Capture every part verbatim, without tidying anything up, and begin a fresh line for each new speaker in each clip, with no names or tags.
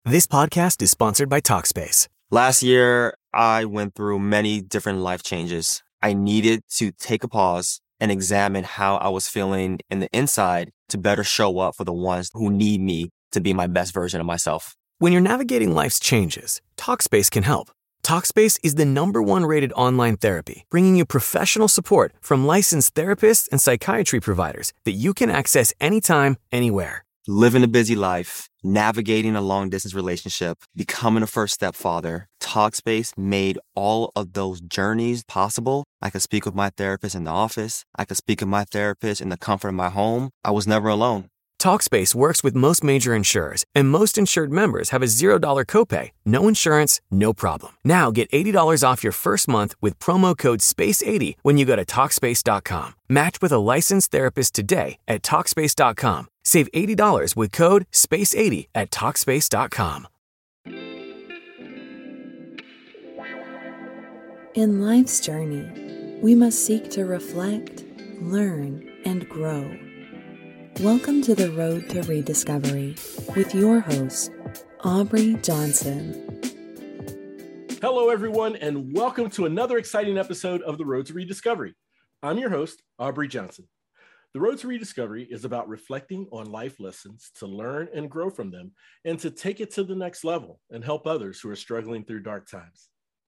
This podcast is sponsored by Talkspace.
Last year, I went through many different life changes. I needed to take a pause and examine how I was feeling in the inside to better show up for the ones who need me to be my best version of myself.
When you're navigating life's changes, Talkspace can help. Talkspace is the number one rated online therapy, bringing you professional support from licensed therapists and psychiatry providers that you can access anytime, anywhere.
Living a busy life, navigating a long-distance relationship, becoming a first-step father, Talkspace made all of those journeys possible. I could speak with my therapist in the office. I could speak with my therapist in the comfort of my home. I was never alone.
Talkspace works with most major insurers, and most insured members have a zero dollars copay. No insurance, no problem. Now get eighty dollars off your first month with promo code space eighty when you go to Talkspace dot com. Match with a licensed therapist today at Talkspace dot com. Save eighty dollars with code space eighty at Talkspace dot com.
In life's journey, we must seek to reflect, learn, and grow. Welcome to the Road to Rediscovery with your host, Aubrey Johnson.
Hello, everyone, and welcome to another exciting episode of the Road to Rediscovery. I'm your host, Aubrey Johnson. The Road to Rediscovery is about reflecting on life lessons to learn and grow from them and to take it to the next level and help others who are struggling through dark times.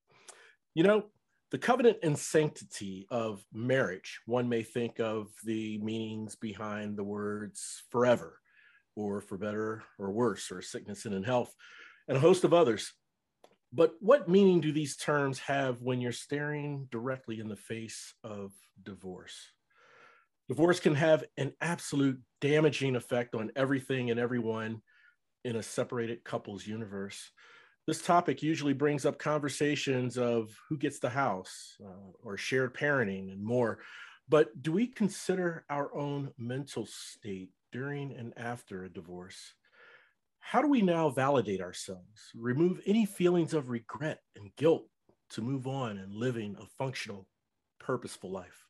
You know, the covenant and sanctity of marriage, one may think of the meanings behind the words forever, or for better or worse, or sickness and in health, and a host of others. But what meaning do these terms have when you're staring directly in the face of divorce? Divorce can have an absolute damaging effect on everything and everyone in a separated couple's universe. This topic usually brings up conversations of who gets the house uh, or shared parenting and more. But do we consider our own mental state during and after a divorce? How do we now validate ourselves, remove any feelings of regret and guilt to move on and living a functional, purposeful life?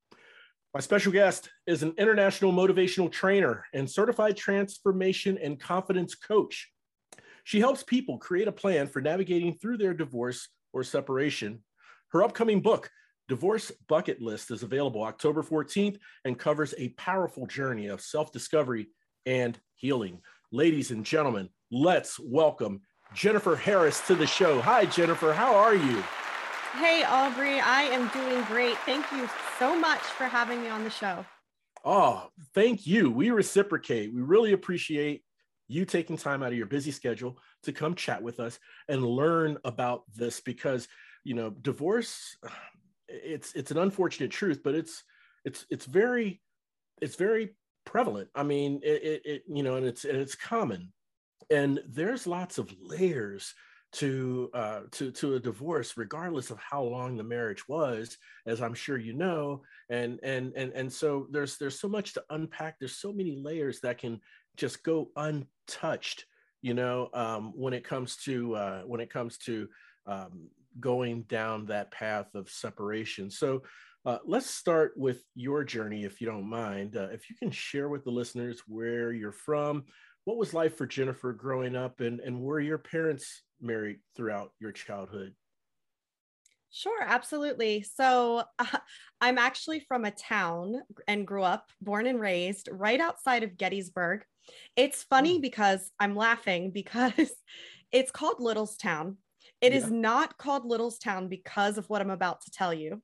My special guest is an international motivational trainer and certified transformation and confidence coach. She helps people create a plan for navigating through their divorce or separation. Her upcoming book, Divorce Bucket List, is available October fourteenth and covers a powerful journey of self-discovery and healing. Ladies and gentlemen, let's welcome Jennifer Harris to the show. Hi, Jennifer. How are you?
Hey, Aubrey. I am doing great. Thank you so much for having me on the show.
Oh, thank you. We reciprocate. We really appreciate you taking time out of your busy schedule to come chat with us and learn about this because, you know, divorce, it's it's an unfortunate truth, but it's it's it's very it's very prevalent. I mean, it, it, it you know, and it's and it's common, and there's lots of layers to uh, to to a divorce, regardless of how long the marriage was, as I'm sure you know, and and and and so there's there's so much to unpack. There's so many layers that can just go untouched, you know, um, when it comes to uh, when it comes to um, going down that path of separation. So uh, let's start with your journey, if you don't mind. Uh, if you can share with the listeners where you're from, what was life for Jennifer growing up, and, and were your parents married throughout your childhood?
Sure, absolutely. So uh, I'm actually from a town and grew up, born and raised right outside of Gettysburg. It's funny because I'm laughing because it's called Littlestown. It yeah. is not called Littlestown because of what I'm about to tell you.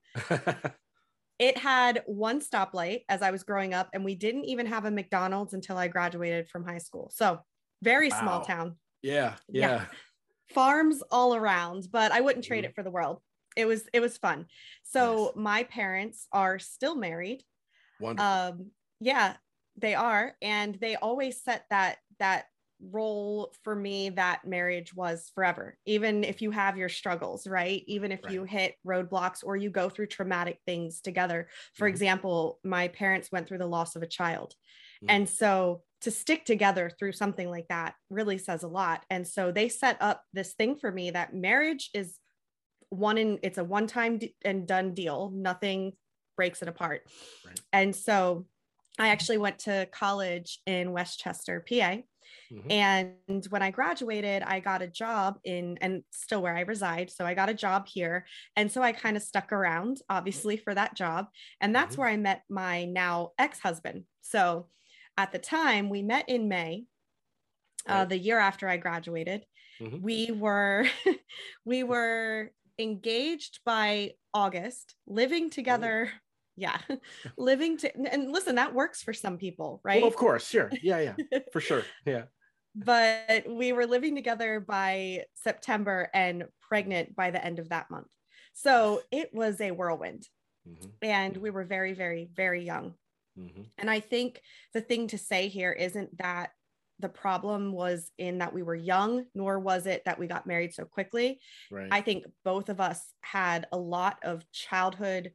It had one stoplight as I was growing up, and we didn't even have a McDonald's until I graduated from high school. So very wow. small town.
Yeah, yeah. Yeah.
Farms all around, but I wouldn't trade it for the world. It was, it was fun. So nice. My parents are still married.
Wonderful.
Um, yeah, they are. And they always set that, that role for me that marriage was forever, even if you have your struggles, right? Even if right. you hit roadblocks or you go through traumatic things together. For mm-hmm. example, my parents went through the loss of a child. Mm-hmm. And so to stick together through something like that really says a lot. And so they set up this thing for me that marriage is one in, it's a one-time d- and done deal. Nothing breaks it apart. Right. And so I actually went to college in Westchester, P A. Mm-hmm. And when I graduated, I got a job in, and still where I reside. So I got a job here. And so I kind of stuck around, obviously, for that job. And that's mm-hmm. where I met my now ex-husband. So at the time, we met in May, right. uh, the year after I graduated. Mm-hmm. We were, we were engaged by August, living together. Oh. Yeah. Living to, and listen, that works for some people, right?
Well, of course. Sure. Yeah. Yeah, for sure. Yeah.
But we were living together by September and pregnant by the end of that month. So it was a whirlwind. Mm-hmm. And we were very, very, very young. Mm-hmm. And I think the thing to say here isn't that the problem was in that we were young, nor was it that we got married so quickly. Right. I think both of us had a lot of childhood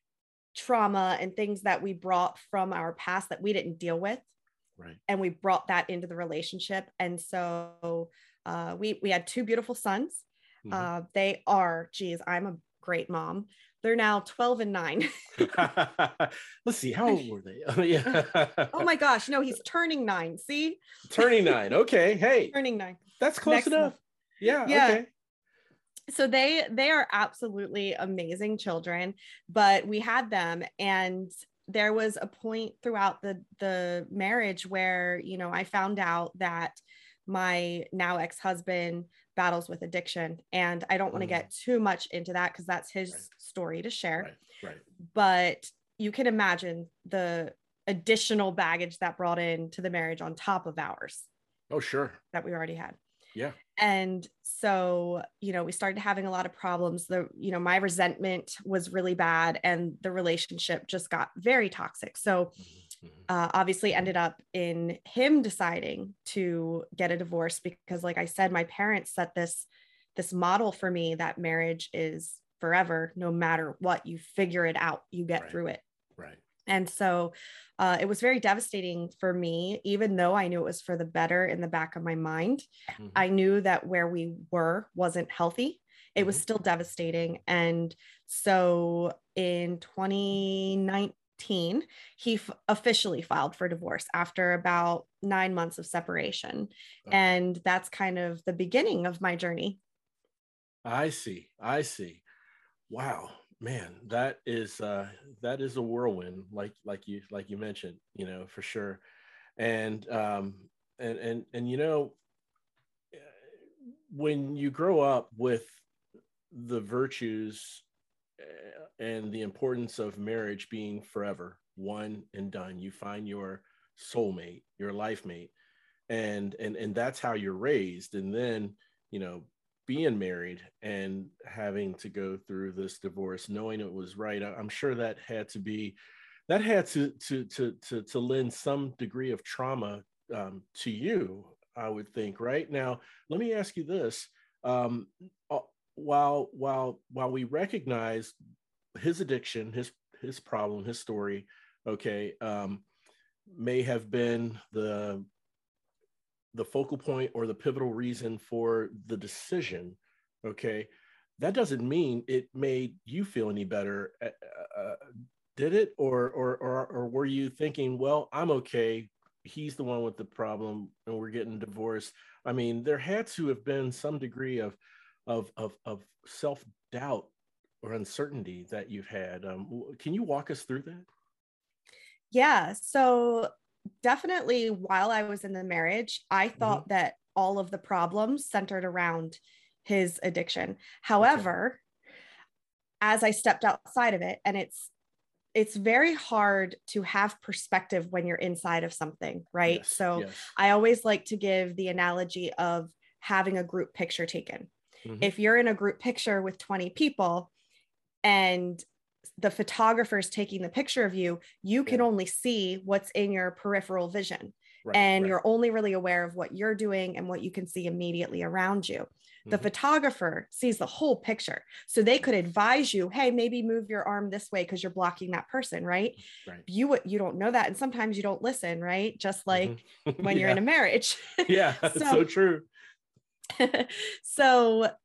trauma and things that we brought from our past that we didn't deal with.
Right.
And we brought that into the relationship. And so uh, we, we had two beautiful sons. Mm-hmm. Uh, they are, geez, I'm a great mom. They're now twelve and nine.
Let's see. How old were they? Yeah.
Oh my gosh. No, he's turning nine. See?
Turning nine. Okay. Hey.
Turning nine.
That's close Next enough. Month. Yeah.
Yeah.
Okay.
So they they are absolutely amazing children, but we had them, and there was a point throughout the the marriage where, you know, I found out that my now ex-husband battles with addiction, and I don't want to mm. get too much into that because that's his right. story to share.
Right. Right.
But you can imagine the additional baggage that brought into the marriage on top of ours.
Oh, sure.
That we already had.
Yeah.
And so, you know, we started having a lot of problems. The, you know, my resentment was really bad, and the relationship just got very toxic. So uh, obviously ended up in him deciding to get a divorce because, like I said, my parents set this, this model for me that marriage is forever. No matter what, you figure it out, you get
right.
through it.
Right.
And so uh, it was very devastating for me, even though I knew it was for the better in the back of my mind. Mm-hmm. I knew that where we were wasn't healthy. It mm-hmm. was still devastating. And so in twenty nineteen, he f- officially filed for divorce after about nine months of separation. Okay. And that's kind of the beginning of my journey.
I see. I see. Wow. Man, that is uh, that is a whirlwind, like like you like you mentioned, you know, for sure. And um, and and and you know, when you grow up with the virtues and the importance of marriage being forever, one and done, you find your soulmate, your life mate, and and and that's how you're raised. And then, you know, being married and having to go through this divorce, knowing it was right, I'm sure that had to be, that had to to to to, to lend some degree of trauma um, to you, I would think. Right now, let me ask you this: um, while while while we recognize his addiction, his his problem, his story, okay, um, may have been the the focal point or the pivotal reason for the decision, okay, that doesn't mean it made you feel any better. Uh, did it? Or, or, or, or were you thinking, well, I'm okay, he's the one with the problem and we're getting divorced? I mean, there had to have been some degree of, of, of, of self-doubt or uncertainty that you've had. Um, can you walk us through that?
Yeah. So definitely while I was in the marriage, I thought mm-hmm. that all of the problems centered around his addiction. However, okay. as I stepped outside of it, and it's, it's very hard to have perspective when you're inside of something, right?
Yes,
so
yes.
I always like to give the analogy of having a group picture taken. Mm-hmm. If you're in a group picture with twenty people and the photographer's taking the picture of you, you can yeah. only see what's in your peripheral vision. Right, and right. you're only really aware of what you're doing and what you can see immediately around you. Mm-hmm. The photographer sees the whole picture. So they could advise you, hey, maybe move your arm this way because you're blocking that person, right?
Right.
You, you don't know that. And sometimes you don't listen, right? Just like mm-hmm. when you're
yeah.
in a marriage.
Yeah, that's so, so true.
So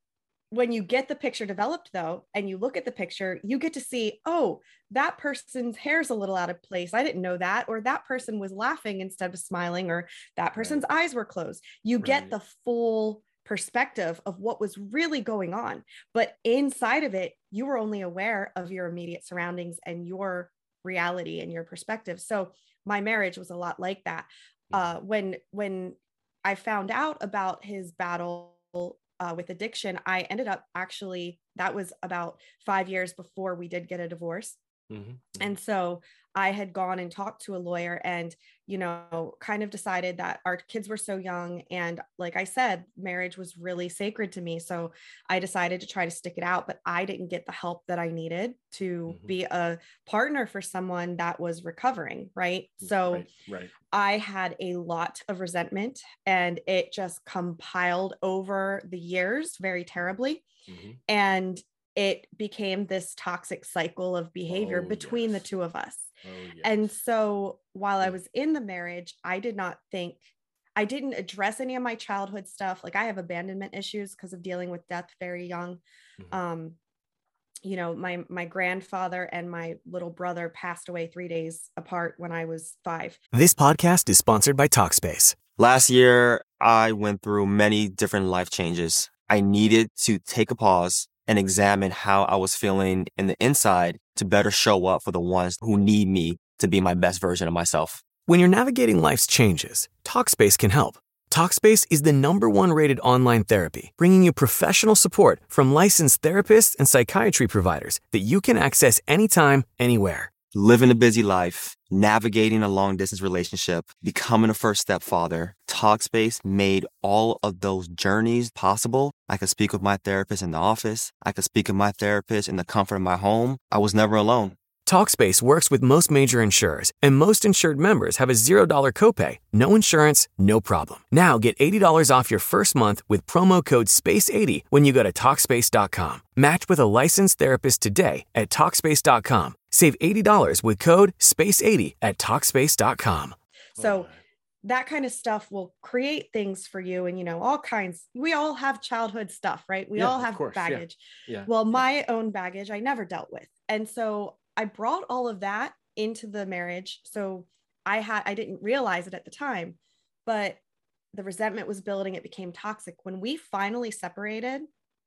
when you get the picture developed though, and you look at the picture, you get to see, oh, that person's hair's a little out of place. I didn't know that. Or that person was laughing instead of smiling, or that person's right. eyes were closed. You right. get the full perspective of what was really going on. But inside of it, you were only aware of your immediate surroundings and your reality and your perspective. So my marriage was a lot like that. Uh, when, when I found out about his battle Uh, with addiction, I ended up actually, that was about five years before we did get a divorce. Mm-hmm. And so I had gone and talked to a lawyer and, you know, kind of decided that our kids were so young. And like I said, marriage was really sacred to me. So I decided to try to stick it out, but I didn't get the help that I needed to mm-hmm. be a partner for someone that was recovering. Right. So
right, right.
I had a lot of resentment and it just compiled over the years very terribly. Mm-hmm. And it became this toxic cycle of behavior oh, between yes. the two of us. Oh, yes. And so while I was in the marriage, I did not think, I didn't address any of my childhood stuff. Like I have abandonment issues because of dealing with death very young. Mm-hmm. Um, you know, my, my grandfather and my little brother passed away three days apart when I was five.
This podcast is sponsored by Talkspace.
Last year, I went through many different life changes. I needed to take a pause and examine how I was feeling in the inside to better show up for the ones who need me to be my best version of myself.
When you're navigating life's changes, Talkspace can help. Talkspace is the number one rated online therapy, bringing you professional support from licensed therapists and psychiatry providers that you can access anytime, anywhere.
Living a busy life, navigating a long-distance relationship, becoming a first-step father, Talkspace made all of those journeys possible. I could speak with my therapist in the office. I could speak with my therapist in the comfort of my home. I was never alone.
Talkspace works with most major insurers, and most insured members have a zero dollar copay. No insurance, no problem. Now get eighty dollars off your first month with promo code space eighty when you go to Talkspace dot com. Match with a licensed therapist today at Talkspace dot com. Save eighty dollars with code space eighty at Talkspace dot com.
So that kind of stuff will create things for you. And, you know, all kinds, we all have childhood stuff, right? We
yeah,
all have
course,
baggage.
Yeah, yeah,
well,
yeah.
my own baggage, I never dealt with. And so I brought all of that into the marriage. So I had, I didn't realize it at the time, but the resentment was building. It became toxic. When we finally separated,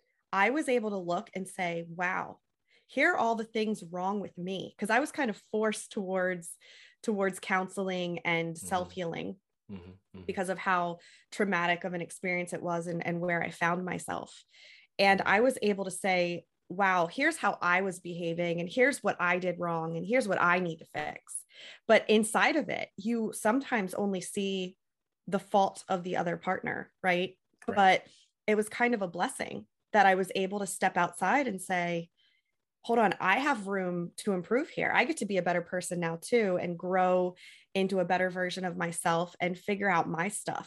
I was able to look and say, wow, here are all the things wrong with me. Cause I was kind of forced towards, towards counseling and mm-hmm. self-healing mm-hmm. Mm-hmm. because of how traumatic of an experience it was and, and where I found myself. And I was able to say, wow, here's how I was behaving and here's what I did wrong and here's what I need to fix. But inside of it, you sometimes only see the fault of the other partner, right? right? But it was kind of a blessing that I was able to step outside and say, hold on, I have room to improve here. I get to be a better person now too, and grow into a better version of myself and figure out my stuff.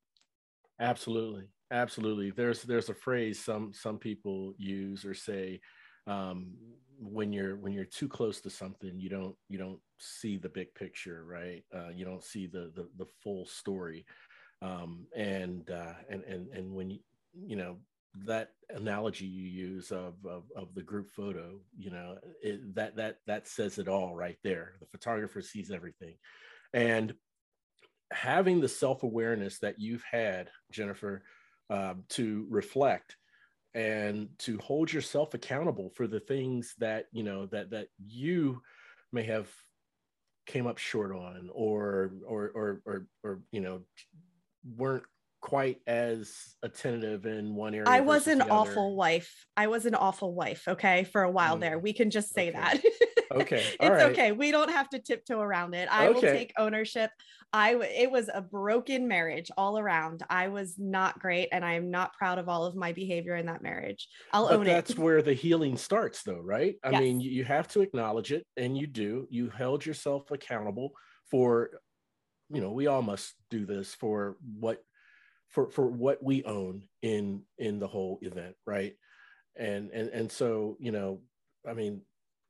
Absolutely. Absolutely. There's there's a phrase some some people use or say um, when you're when you're too close to something, you don't you don't see the big picture, right? Uh, you don't see the the, the full story, um, and uh, and and and when you you know that analogy you use of of, of the group photo, you know it, that that that says it all right there. The photographer sees everything, and having the self-awareness that you've had, Jennifer. Um, to reflect and to hold yourself accountable for the things that, you know, that, that you may have came up short on or, or, or, or, or, you know, weren't quite as attentive in one area.
I was an awful wife. I was an awful wife. Okay. For a while
mm.
there, we can just say
okay.
that.
Okay.
It's
All right.
okay. We don't have to tiptoe around it. I okay. will take ownership. I, it was a broken marriage all around. I was not great. And I am not proud of all of my behavior in that marriage. I'll
but
own
that's
it.
That's where the healing starts though, right? I
yes.
mean, you have to acknowledge it, and you do. You held yourself accountable for, you know, we all must do this for what, for, for what we own in, in the whole event. Right. And, and, and so, you know, I mean,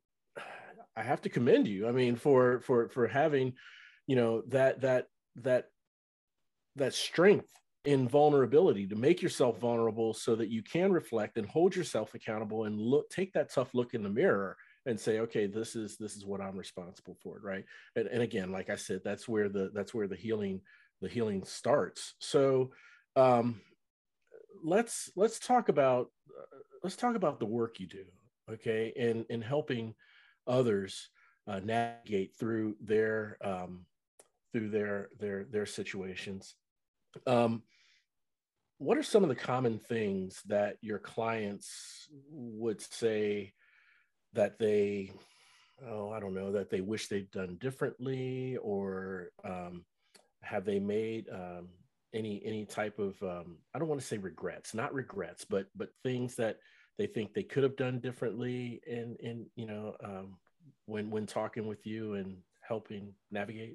I have to commend you. I mean, for, for, for having, you know, that, that, that, that strength in vulnerability, to make yourself vulnerable so that you can reflect and hold yourself accountable and look, take that tough look in the mirror and say, okay, this is, this is what I'm responsible for. Right. And, and again, like I said, that's where the, that's where the healing, the healing starts. So um, let's, let's talk about, uh, let's talk about the work you do. Okay. And, and helping others uh, navigate through their, um, through their, their, their situations. Um, what are some of the common things that your clients would say that they, oh, I don't know, that they wish they'd done differently, or um, have they made um, any any type of, um, I don't want to say regrets, not regrets, but but things that they think they could have done differently in in you know um, when when talking with you and helping navigate?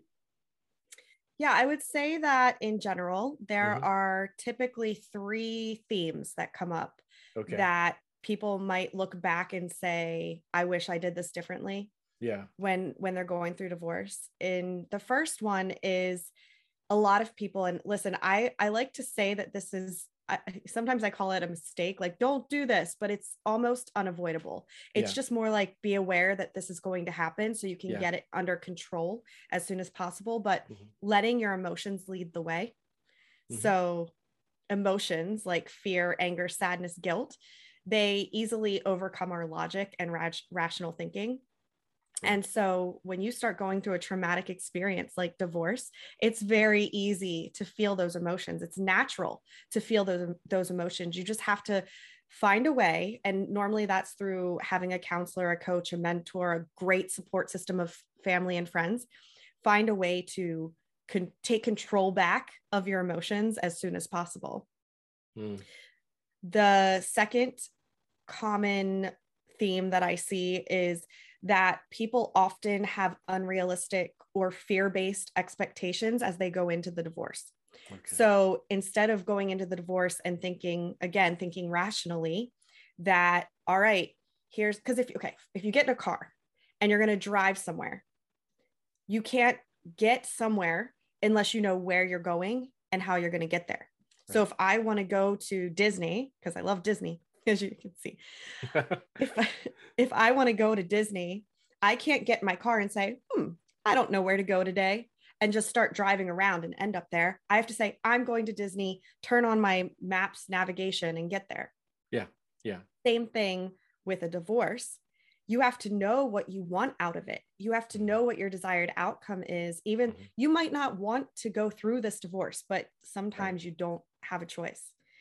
Yeah, I would say that in general, there
Mm-hmm.
are typically three themes that come up
Okay.
that people might look back and say, I wish I did this differently.
Yeah.
When when they're going through divorce. And the first one is a lot of people, and listen, I I like to say that this is, I, sometimes I call it a mistake, like don't do this, but it's almost unavoidable. It's
Yeah.
just more like be aware that this is going to happen so you can
Yeah.
get it under control as soon as possible, but
Mm-hmm.
letting your emotions lead the way.
Mm-hmm.
So emotions like fear, anger, sadness, guilt, they easily overcome our logic and ra- rational thinking. And so when you start going through a traumatic experience like divorce, it's very easy to feel those emotions. It's natural to feel those, those emotions. You just have to find a way. And normally that's through having a counselor, a coach, a mentor, a great support system of family and friends. Find a way to con- take control back of your emotions as soon as possible. Mm. The second common theme that I see is that people often have unrealistic or fear-based expectations as they go into the divorce. Okay. So instead of going into the divorce and thinking, again, thinking rationally that, all right, here's, because if, okay, if you get in a car and you're going to drive somewhere, you can't get somewhere unless you know where you're going and how you're going to get there. Right. So if I want to go to Disney, because I love Disney, as you can see, if I, if I want to go to Disney, I can't get in my car and say, hmm, I don't know where to go today, and just start driving around and end up there. I have to say, I'm going to Disney, turn on my maps navigation and get there.
Yeah. Yeah.
Same thing with a divorce. You have to know what you want out of it. You have to know what your desired outcome is. Even mm-hmm. you might not want to go through this divorce, but sometimes right. you don't have a choice.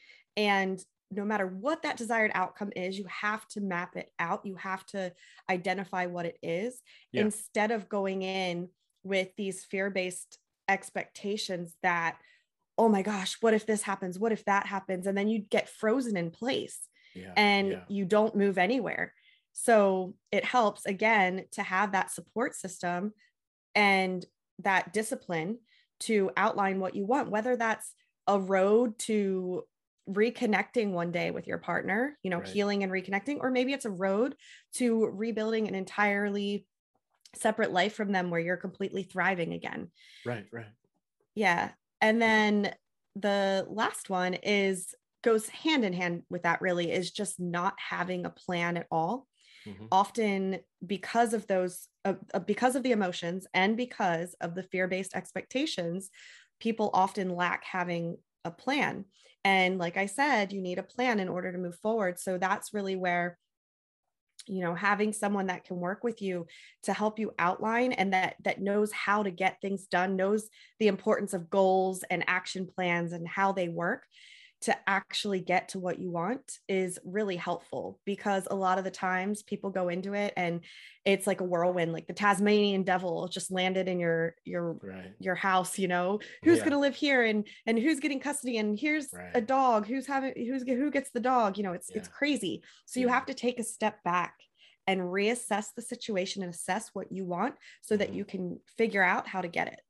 And no matter what that desired outcome is, you have to map it out. You have to identify what it is, yeah. instead of going in with these fear-based expectations that, oh my gosh, what if this happens? What if that happens? And then you get frozen in place yeah. and yeah. you don't move anywhere. So it helps, again, to have that support system and that discipline to outline what you want, whether that's a road to reconnecting one day with your partner, you know, right. healing and reconnecting, or maybe it's a road to rebuilding an entirely separate life from them where you're completely thriving again.
Right, right.
Yeah. And then the last one is goes hand in hand with that, really, is just not having a plan at all. Mm-hmm. Often because of those, uh, because of the emotions and because of the fear-based expectations, people often lack having a plan. And like I said, you need a plan in order to move forward. So that's really where, you know, having someone that can work with you to help you outline and that that knows how to get things done, knows the importance of goals and action plans and how they work to actually get to what you want is really helpful, because a lot of the times people go into it and it's like a whirlwind, like the Tasmanian devil just landed in your, your, right. your house, you know, who's yeah. going to live here and, and who's getting custody, and here's right. a dog, who's having, who's, who gets the dog, you know, it's, yeah. it's crazy. So you yeah. have to take a step back and reassess the situation and assess what you want so mm-hmm. that you can figure out how to get it.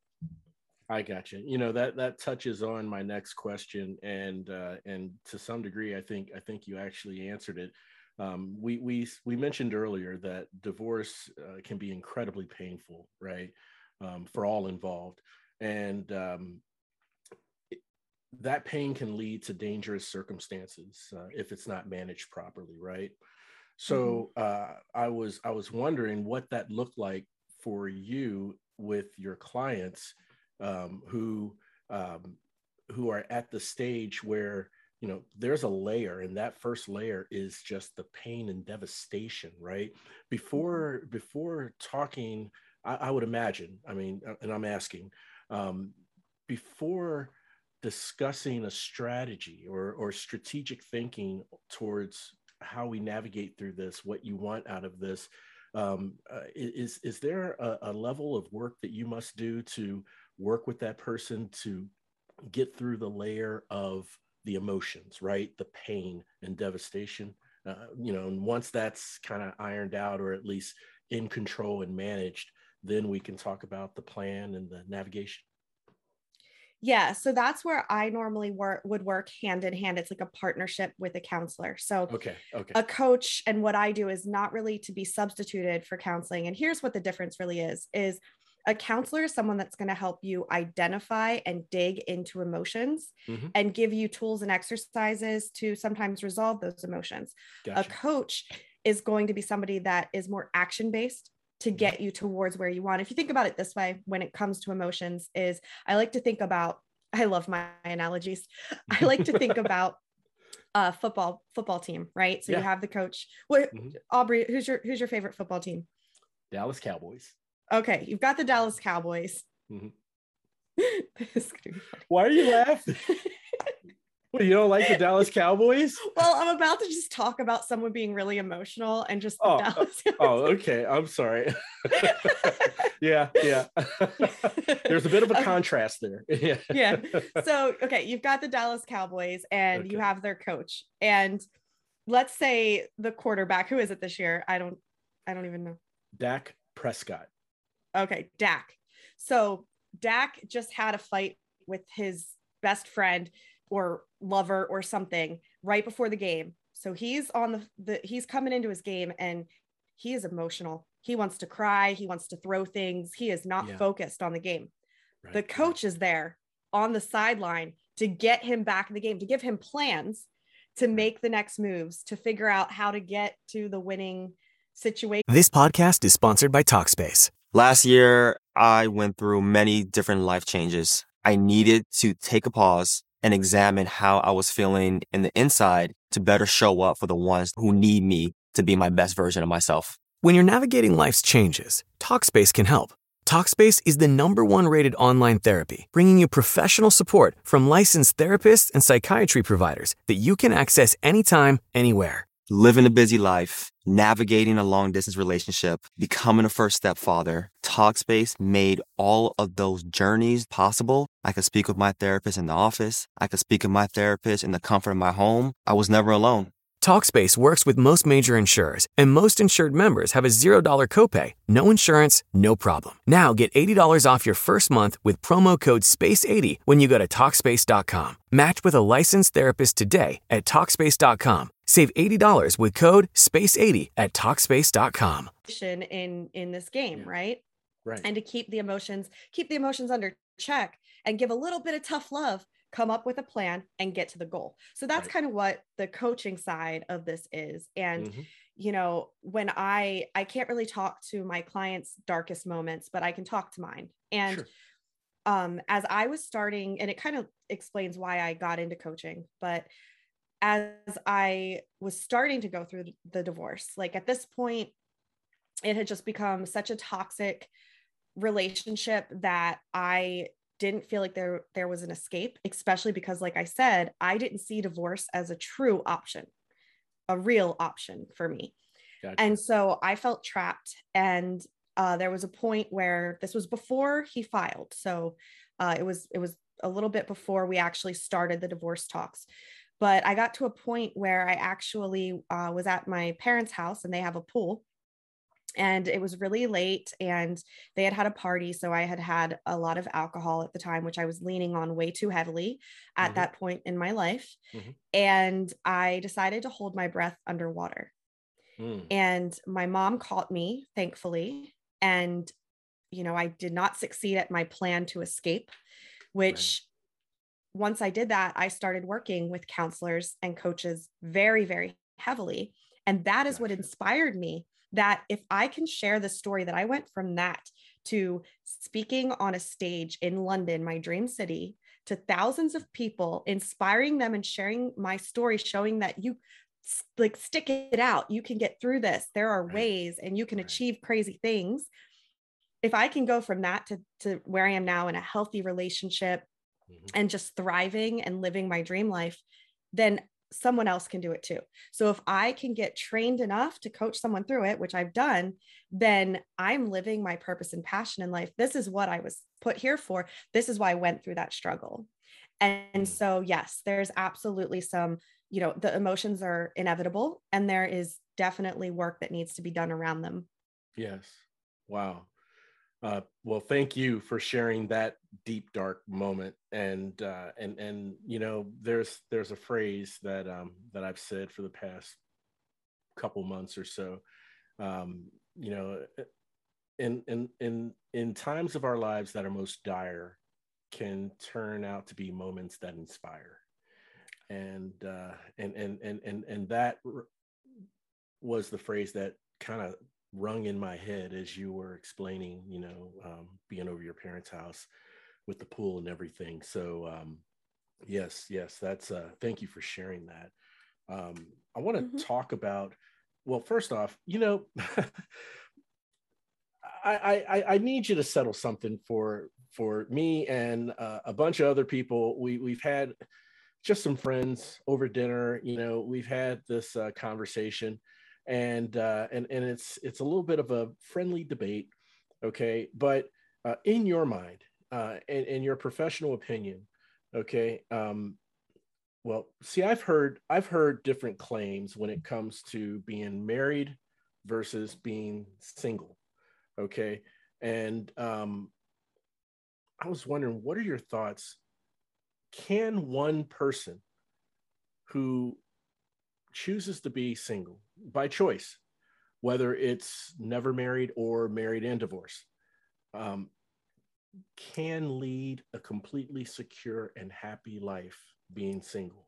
I got you. You know, that that touches on my next question, and uh, and to some degree, I think I think you actually answered it. Um, we we we mentioned earlier that divorce uh, can be incredibly painful, right, um, for all involved, and um, that pain can lead to dangerous circumstances uh, if it's not managed properly, right? So uh, I was I was wondering what that looked like for you with your clients um, who um, who are at the stage where, you know, there's a layer, and that first layer is just the pain and devastation, right? Before before talking, I, I would imagine, I mean, and I'm asking, um, before discussing a strategy or, or strategic thinking towards how we navigate through this, what you want out of this, um, uh, is, is there a, a level of work that you must do to work with that person to get through the layer of the emotions, right? The pain and devastation, uh, you know, and once that's kind of ironed out, or at least in control and managed, then we can talk about the plan and the navigation.
Yeah, so that's where I normally work would work hand in hand. It's like a partnership with a counselor. So
okay, okay.
A coach, and what I do is not really to be substituted for counseling. And here's what the difference really is, is a counselor is someone that's going to help you identify and dig into emotions mm-hmm. and give you tools and exercises to sometimes resolve those emotions. Gotcha. A coach is going to be somebody that is more action-based to get you towards where you want. If you think about it this way, when it comes to emotions, is I like to think about, I love my analogies. I like to think about a football, football team, right? So yeah. You have the coach. What, mm-hmm. Aubrey, who's your, who's your favorite football team?
Dallas Cowboys.
Okay. You've got the Dallas Cowboys.
Mm-hmm. Why are you laughing? What, you don't like the Dallas Cowboys?
Well, I'm about to just talk about someone being really emotional and just the
oh,
Dallas
Cowboys. Oh, okay. I'm sorry. yeah, yeah. There's a bit of a contrast there. Yeah.
Yeah. So, okay, you've got the Dallas Cowboys and okay. you have their coach. And let's say the quarterback, who is it this year? I don't, I don't even know.
Dak Prescott.
Okay, Dak. So Dak just had a fight with his best friend or lover or something right before the game. So he's on the, the he's coming into his game and he is emotional. He wants to cry. He wants to throw things. He is not yeah. focused on the game. Right. The coach is there on the sideline to get him back in the game, to give him plans to make the next moves, to figure out how to get to the winning situation.
This podcast is sponsored by Talkspace.
Last year, I went through many different life changes. I needed to take a pause and examine how I was feeling in the inside to better show up for the ones who need me to be my best version of myself.
When you're navigating life's changes, Talkspace can help. Talkspace is the number one rated online therapy, bringing you professional support from licensed therapists and psychiatry providers that you can access anytime, anywhere.
Living a busy life, navigating a long-distance relationship, becoming a first-step father, Talkspace made all of those journeys possible. I could speak with my therapist in the office. I could speak with my therapist in the comfort of my home. I was never alone.
Talkspace works with most major insurers, and most insured members have a zero dollar copay. No insurance, no problem. Now get eighty dollars off your first month with promo code space eighty when you go to Talkspace dot com. Match with a licensed therapist today at Talkspace dot com. Save eighty dollars with code space eighty at Talkspace dot com.
In, in this game,
yeah.
right?
Right.
And to keep the emotions, keep the emotions under check and give a little bit of tough love, come up with a plan and get to the goal. So that's right. kind of what the coaching side of this is. And, mm-hmm. you know, when I, I can't really talk to my clients' darkest moments, but I can talk to mine. And sure. um, as I was starting, and it kind of explains why I got into coaching, but as I was starting to go through the divorce, like at this point, it had just become such a toxic relationship that I didn't feel like there, there was an escape, especially because, like I said, I didn't see divorce as a true option, a real option for me. Gotcha. And so I felt trapped. And uh, there was a point where this was before he filed. So uh, it was, it was a little bit before we actually started the divorce talks. But I got to a point where I actually uh, was at my parents' house and they have a pool. And it was really late and they had had a party. So I had had a lot of alcohol at the time, which I was leaning on way too heavily at mm-hmm. that point in my life. Mm-hmm. And I decided to hold my breath underwater. Mm. And my mom caught me, thankfully. And, you know, I did not succeed at my plan to escape, which once I did that, I started working with counselors and coaches very, very heavily. And that is what inspired me, that if I can share the story that I went from that to speaking on a stage in London, my dream city, to thousands of people, inspiring them and sharing my story, showing that you like stick it out, you can get through this. There are
Right.
ways and you can
Right.
achieve crazy things. If I can go from that to, to where I am now in a healthy relationship
Mhm.
and just thriving and living my dream life, then someone else can do it too. So if I can get trained enough to coach someone through it, which I've done, then I'm living my purpose and passion in life. This is what I was put here for. This is why I went through that struggle. And
Mm.
so, yes, there's absolutely some, you know, the emotions are inevitable, and there is definitely work that needs to be done around them.
Yes. Wow. Uh, well, thank you for sharing that deep, dark moment. And uh, and and you know, there's there's a phrase that um, that I've said for the past couple months or so. Um, you know, in in in in times of our lives that are most dire, can turn out to be moments that inspire. And uh, and and and and and that r- was the phrase that kind of rung in my head as you were explaining, you know, um, being over your parents' house with the pool and everything. So, um, yes, yes, that's, uh, thank you for sharing that. Um, I want
Mhm.
to talk about, well, first off, you know, I, I, I need you to settle something for, for me and uh, a bunch of other people. We, we've had just some friends over dinner, you know, we've had this uh, conversation, and uh, and and it's it's a little bit of a friendly debate, okay? But uh, in your mind, uh, in, in your professional opinion, okay? Um, well, see, I've heard I've heard different claims when it comes to being married versus being single, okay? And um, I was wondering, what are your thoughts? Can one person who chooses to be single by choice, whether it's never married or married and divorced, um, can lead a completely secure and happy life being single?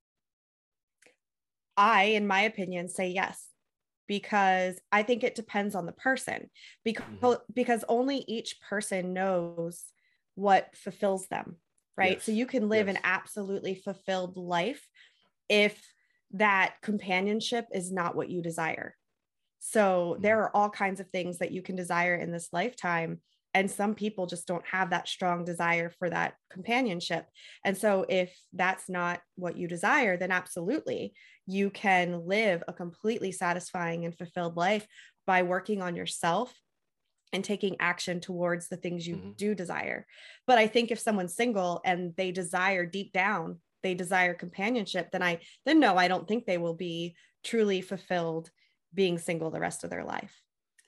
I, in my opinion, say yes, because I think it depends on the person, because,
Mhm.
because only each person knows what fulfills them, right? So
Yes,
you can live an
yes.
absolutely fulfilled life if that companionship is not what you desire. So
Mhm.
there are all kinds of things that you can desire in this lifetime. And some people just don't have that strong desire for that companionship. And so if that's not what you desire, then absolutely you can live a completely satisfying and fulfilled life by working on yourself and taking action towards the things you
Mhm.
do desire. But I think if someone's single and they desire deep down, they desire companionship, then I, then no, I don't think they will be truly fulfilled being single the rest of their life.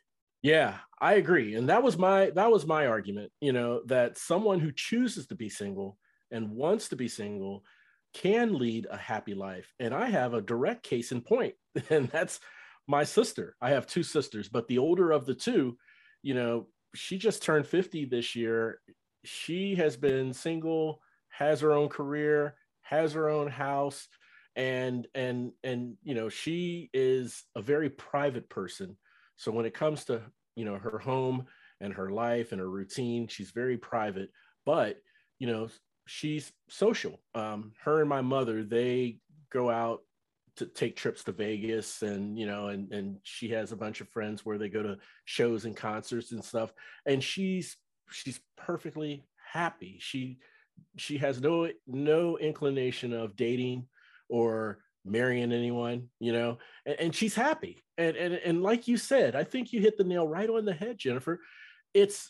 Yeah, I agree. And that was my that was my argument, you know, that someone who chooses to be single and wants to be single can lead a happy life. And I have a direct case in point, and that's my sister. I have two sisters, but the older of the two, you know, she just turned fifty this year. She has been single, has her own career, has her own house, and and and you know, she is a very private person. So when it comes to, you know, her home and her life and her routine, she's very private, but, you know, she's social. Um, her and my mother, they go out to take trips to Vegas, and, you know, and, and she has a bunch of friends where they go to shows and concerts and stuff. And she's, she's perfectly happy. She, she has no, no inclination of dating or marrying anyone, you know, and, and she's happy. And, and and like you said, I think you hit the nail right on the head, Jennifer. It's,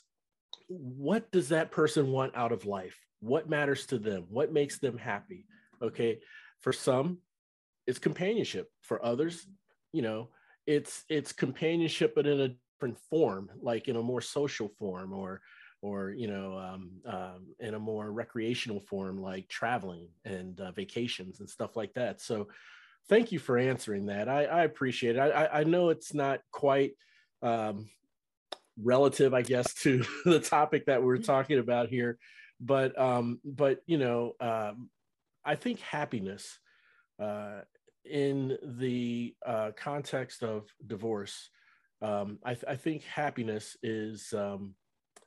what does that person want out of life? What matters to them? What makes them happy? Okay. For some, it's companionship. For others, you know, it's it's companionship, but in a different form, like in a more social form, or or you know, um, um, in a more recreational form, like traveling and uh, vacations and stuff like that. So thank you for answering that. I, I appreciate it. I, I know it's not quite um, relative, I guess, to the topic that we're talking about here, but, um, but, you know, um, I think happiness, uh, in the uh, context of divorce, um, I, th- I think happiness is, um,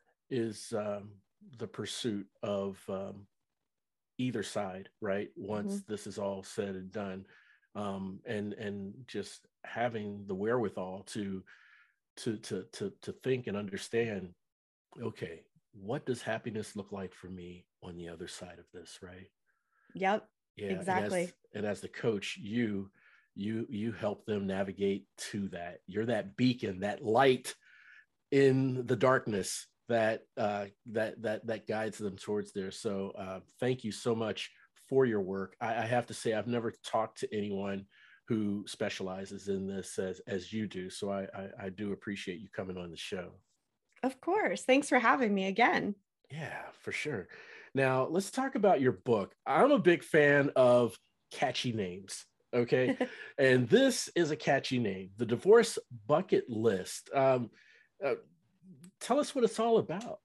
is um, the pursuit of um, either side, right? Once
Mm-hmm.
this is all said and done, um, and and just having the wherewithal to to to to to think and understand, okay, what does happiness look like for me on the other side of this, right?
Yep.
Yeah, and as
Exactly.
and as the coach, you you you help them navigate to that. You're that beacon, that light in the darkness that uh, that that that guides them towards there. So uh, thank you so much for your work. I, I have to say I've never talked to anyone who specializes in this as as you do. So I, I I do appreciate you coming on the show.
Of course. Thanks for having me again.
Yeah, for sure. Now let's talk about your book. I'm a big fan of catchy names. Okay, and this is a catchy name, The Divorce Bucket List. Um, uh, tell us what it's all about.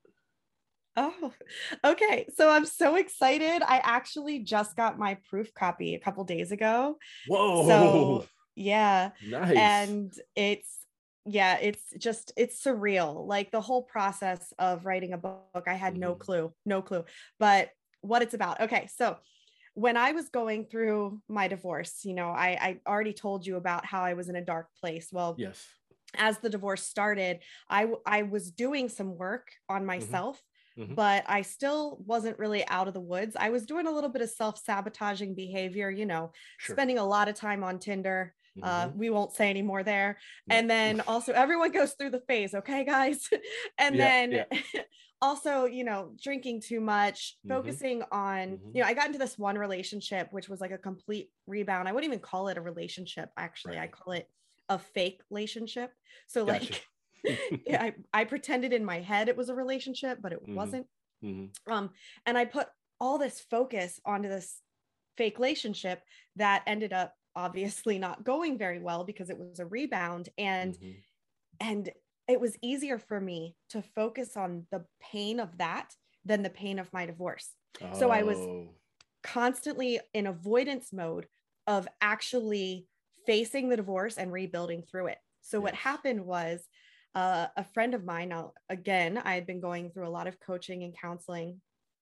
Oh, okay. So I'm so excited. I actually just got my proof copy a couple days ago.
Whoa.
So yeah.
Nice.
And it's, yeah, it's just, it's surreal. Like the whole process of writing a book, I had mm-hmm. no clue, no clue, but what it's about. Okay. So when I was going through my divorce, you know, I, I already told you about how I was in a dark place. Well,
yes.
As the divorce started, I, I was doing some work on myself. Mm-hmm. Mm-hmm. But I still wasn't really out of the woods. I was doing a little bit of self-sabotaging behavior, you know, sure. spending a lot of time on Tinder. Mm-hmm. Uh, we won't say any more there. No. And then also everyone goes through the phase. Okay, guys. and yeah, then yeah. also, you know, drinking too much, mm-hmm. focusing on, mm-hmm. you know, I got into this one relationship, which was like a complete rebound. I wouldn't even call it a relationship. Actually, right. I call it a fake relationship. So gotcha. like, yeah, I, I pretended in my head it was a relationship, but it mm-hmm. wasn't. Mm-hmm. Um, and I put all this focus onto this fake relationship that ended up obviously not going very well because it was a rebound. And, mm-hmm. and it was easier for me to focus on the pain of that than the pain of my divorce. Oh. So I was constantly in avoidance mode of actually facing the divorce and rebuilding through it. So yes. what happened was, Uh, a friend of mine, now again, I had been going through a lot of coaching and counseling,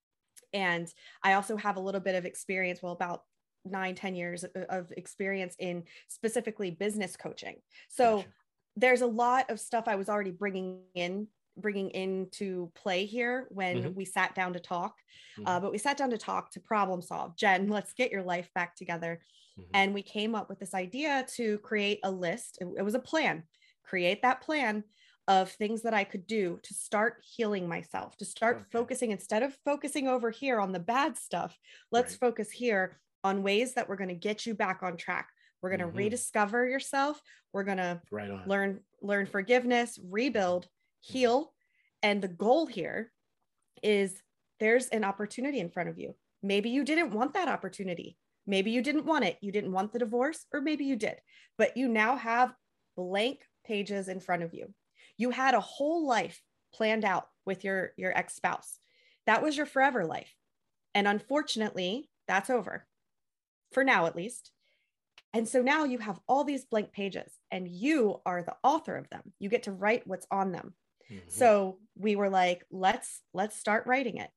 and I also have a little bit of experience, well, about nine, ten years of experience in specifically business coaching. So gotcha. There's a lot of stuff I was already bringing in, bringing into play here when mm-hmm. we sat down to talk, mm-hmm. uh, but we sat down to talk to problem solve. Jen, let's get your life back together. Mm-hmm. And we came up with this idea to create a list. It, it was a plan, create that plan of things that I could do to start healing myself, to start okay. focusing, instead of focusing over here on the bad stuff, let's right. focus here on ways that we're going to get you back on track. We're going to mm-hmm. rediscover yourself. We're going to right learn, learn forgiveness, rebuild, heal. And the goal here is there's an opportunity in front of you. Maybe you didn't want that opportunity. Maybe you didn't want it. You didn't want the divorce, or maybe you did, but you now have blank pages in front of you. You had a whole life planned out with your, your ex-spouse. That was your forever life. And unfortunately, that's over for now, at least. And so now you have all these blank pages and you are the author of them. You get to write what's on them. Mm-hmm. So we were like, let's, let's start writing it.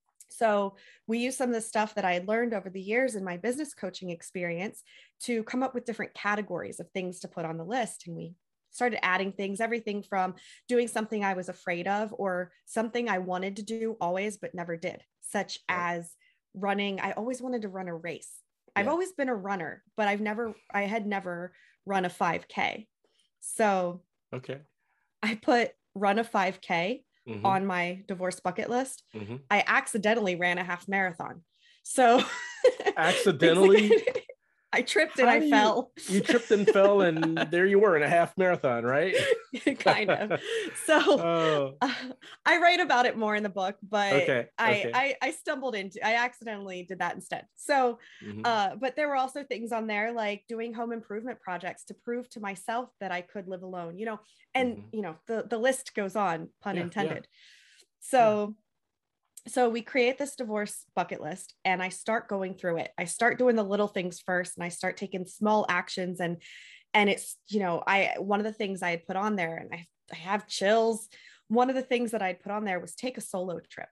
So we used some of the stuff that I had learned over the years in my business coaching experience to come up with different categories of things to put on the list. And we started adding things, everything from doing something I was afraid of or something I wanted to do always, but never did, such yeah. as running. I always wanted to run a race. Yeah. I've always been a runner, but I've never, I had never run a five K. So
okay,
I put run a five K mm-hmm. on my divorce bucket list. Mm-hmm. I accidentally ran a half marathon. So
accidentally?
I tripped and How I
you,
fell.
You tripped and fell, and there you were in a half marathon, right?
Kind of. So oh. uh, I write about it more in the book, but
okay.
I,
okay.
I I stumbled into, I accidentally did that instead. So, mm-hmm. uh, but there were also things on there like doing home improvement projects to prove to myself that I could live alone, you know, and mm-hmm. you know, the, the list goes on, pun yeah, intended. Yeah. So so we create this divorce bucket list and I start going through it. I start doing the little things first and I start taking small actions. And, and it's, you know, I, one of the things I had put on there, and I, I have chills. One of the things that I'd put on there was take a solo trip.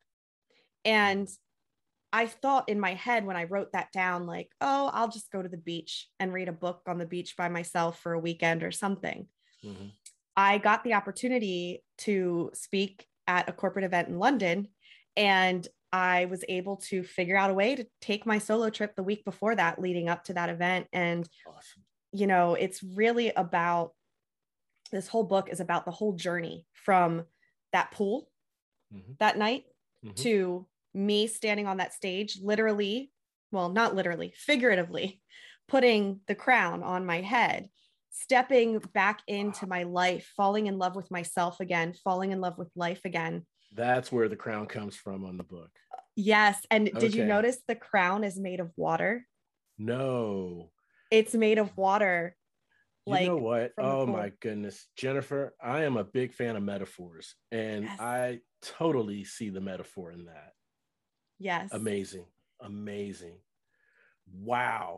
And I thought in my head when I wrote that down, like, oh, I'll just go to the beach and read a book on the beach by myself for a weekend or something. Mm-hmm. I got the opportunity to speak at a corporate event in London, and I was able to figure out a way to take my solo trip the week before that, leading up to that event. And, awesome. You know, it's really about, this whole book is about the whole journey from that pool mm-hmm. that night mm-hmm. to me standing on that stage, literally, well, not literally, figuratively, putting the crown on my head, stepping back into my life, falling in love with myself again, falling in love with life again.
That's where the crown comes from on the book.
Yes. And
okay.
Did you notice the crown is made of water?
No.
It's made of water.
You like, know what? Oh my goodness. Jennifer, I am a big fan of metaphors, and yes. I totally see the metaphor in that.
Yes.
Amazing. Amazing. Wow.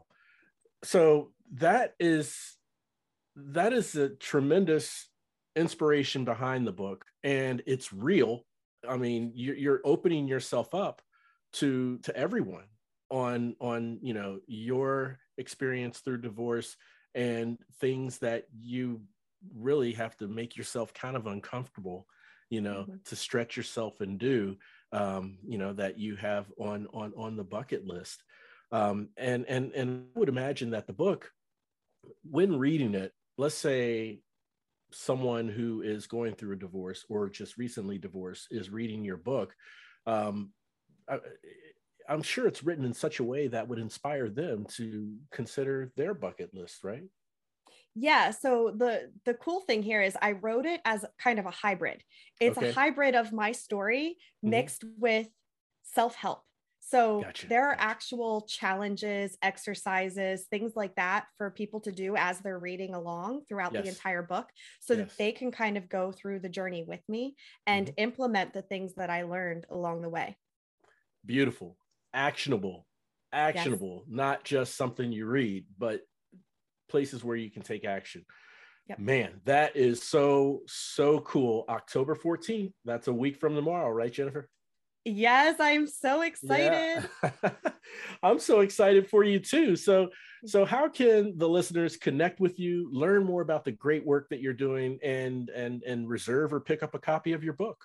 So that is, that is a tremendous inspiration behind the book, and it's real. I mean, you're, you're opening yourself up to, to everyone on, on, you know, your experience through divorce and things that you really have to make yourself kind of uncomfortable, you know, mm-hmm. to stretch yourself and do, um, you know, that you have on, on, on the bucket list. Um, and, and, and I would imagine that the book, when reading it, let's say someone who is going through a divorce or just recently divorced is reading your book, um, I, I'm sure it's written in such a way that would inspire them to consider their bucket list, right?
Yeah. So the, the cool thing here is I wrote it as kind of a hybrid. It's okay. a hybrid of my story mixed mm-hmm. with self-help. So gotcha. there are gotcha. actual challenges, exercises, things like that for people to do as they're reading along throughout yes. the entire book, so yes. that they can kind of go through the journey with me and mm-hmm. implement the things that I learned along the way.
Beautiful. Actionable, actionable, yes. not just something you read, but places where you can take action. Yep. Man, that is so, so cool. October fourteenth, that's a week from tomorrow, right, Jennifer?
Yes, I'm so excited.
Yeah. I'm so excited for you too. So, so how can the listeners connect with you, learn more about the great work that you're doing, and and and reserve or pick up a copy of your book?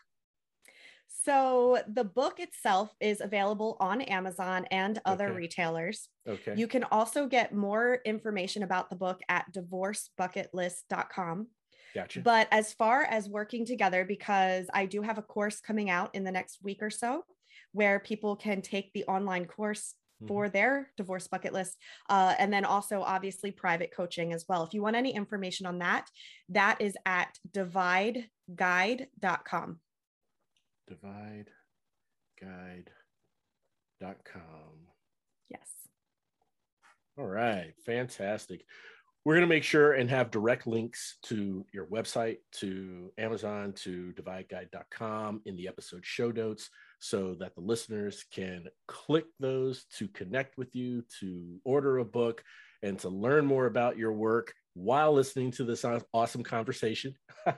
So the book itself is available on Amazon and other okay. retailers.
Okay.
You can also get more information about the book at divorce bucket list dot com.
Gotcha.
But as far as working together, because I do have a course coming out in the next week or so where people can take the online course mm-hmm. for their divorce bucket list. Uh, and then also obviously private coaching as well. If you want any information on that, that is at divide guide dot com.
divide guide dot com.
Yes.
All right. Fantastic. We're going to make sure and have direct links to your website, to Amazon, to divide guide dot com in the episode show notes, so that the listeners can click those to connect with you, to order a book, and to learn more about your work while listening to this awesome conversation.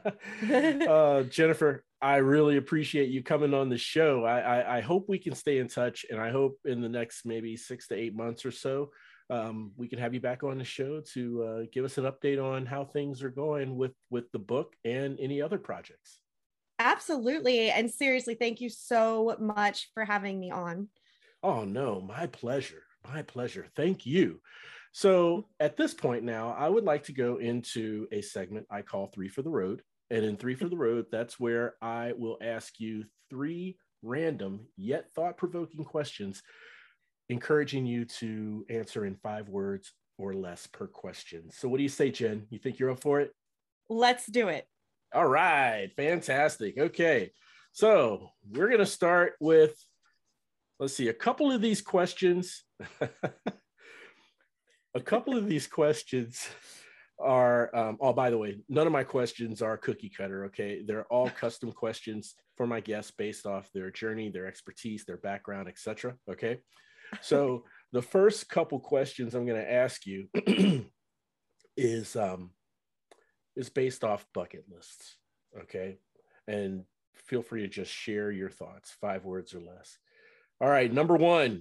uh, Jennifer, I really appreciate you coming on the show. I, I, I hope we can stay in touch, and I hope in the next maybe six to eight months or so, um, we can have you back on the show to uh, give us an update on how things are going with, with the book and any other projects.
Absolutely. And seriously, thank you so much for having me on.
Oh, no, my pleasure. My pleasure. Thank you. So at this point now, I would like to go into a segment I call Three for the Road. And in Three for the Road, that's where I will ask you three random yet thought-provoking questions, encouraging you to answer in five words or less per question. So what do you say, Jen? You think you're up for it?
Let's do it.
All right. Fantastic. Okay. So we're going to start with, let's see, a couple of these questions. a couple of these questions are, um, oh, by the way, none of my questions are cookie cutter, okay? They're all custom questions for my guests based off their journey, their expertise, their background, et cetera, okay? So the first couple questions I'm going to ask you is, um, is based off bucket lists, okay? And feel free to just share your thoughts, five words or less. All right, number one.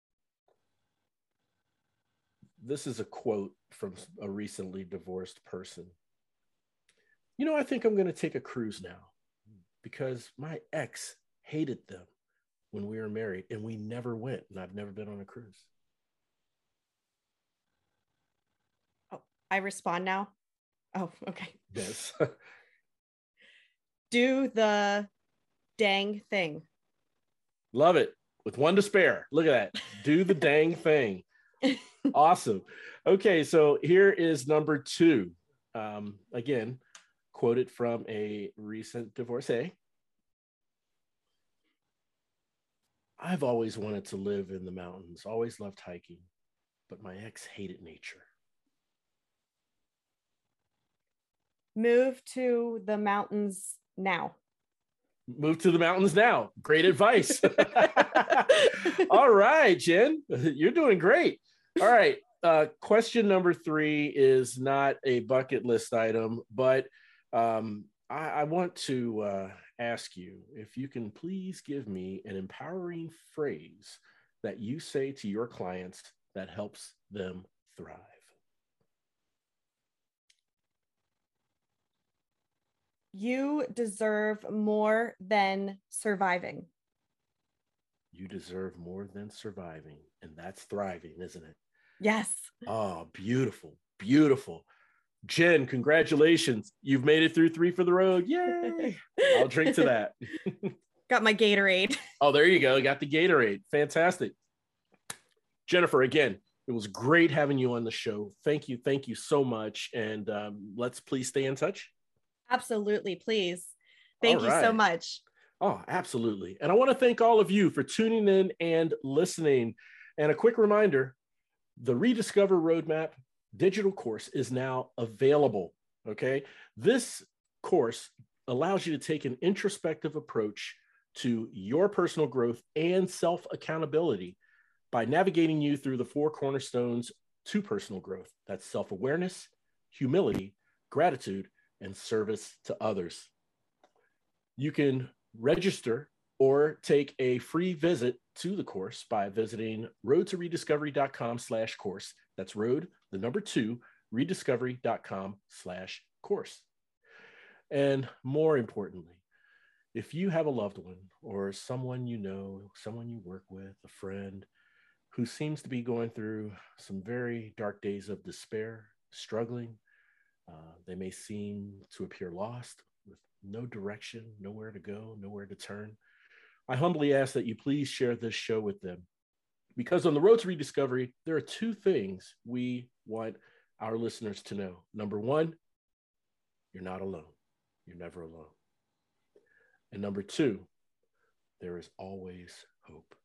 This is a quote from a recently divorced person. You know, I think I'm going to take a cruise now because my ex hated them when we were married and we never went, and I've never been on a cruise.
Oh, I respond now. Oh, okay.
Yes.
Do the dang thing.
Love it. With one to spare. Look at that. Do the dang thing. Awesome. Okay, so here is number two. Um, again, quoted from a recent divorcee. I've always wanted to live in the mountains, always loved hiking, but my ex hated nature.
Move to the mountains now.
Move to the mountains now. Great advice. All right, Jen, you're doing great. All right. Uh, question number three is not a bucket list item, but um, I, I want to uh, ask you if you can please give me an empowering phrase that you say to your clients that helps them thrive.
You deserve more than surviving.
You deserve more than surviving, and that's thriving, isn't it?
Yes.
Oh, beautiful, beautiful. Jen, congratulations. You've made it through three for the road. Yay. I'll drink to that.
Got my Gatorade.
Oh, there you go. Got the Gatorade. Fantastic. Jennifer, again, it was great having you on the show. Thank you. Thank you so much. And um, let's please stay in touch.
Absolutely. Please. Thank
All
you
right.
so much.
Oh, absolutely. And I want to thank all of you for tuning in and listening. And a quick reminder, the Rediscover Roadmap digital course is now available. Okay. This course allows you to take an introspective approach to your personal growth and self-accountability by navigating you through the four cornerstones to personal growth. That's self-awareness, humility, gratitude, and service to others. You can register or take a free visit to the course by visiting road to rediscovery dot com slash course. That's road, the number two, rediscovery dot com slash course. And more importantly, if you have a loved one or someone you know, someone you work with, a friend who seems to be going through some very dark days of despair, struggling, uh, they may seem to appear lost with no direction, nowhere to go, nowhere to turn, I humbly ask that you please share this show with them. Because on the road to rediscovery, there are two things we want our listeners to know. Number one, you're not alone. You're never alone. And number two, there is always hope.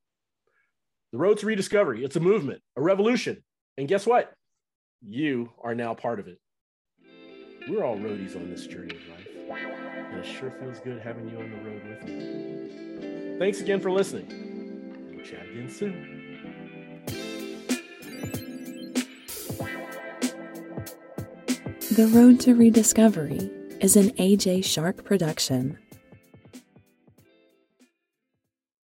The road to rediscovery, it's a movement, a revolution. And guess what? You are now part of it. We're all roadies on this journey of life. And it sure feels good having you on the road with me. Thanks again for listening. We'll chat again soon.
The Road to Rediscovery is an A J Shark production.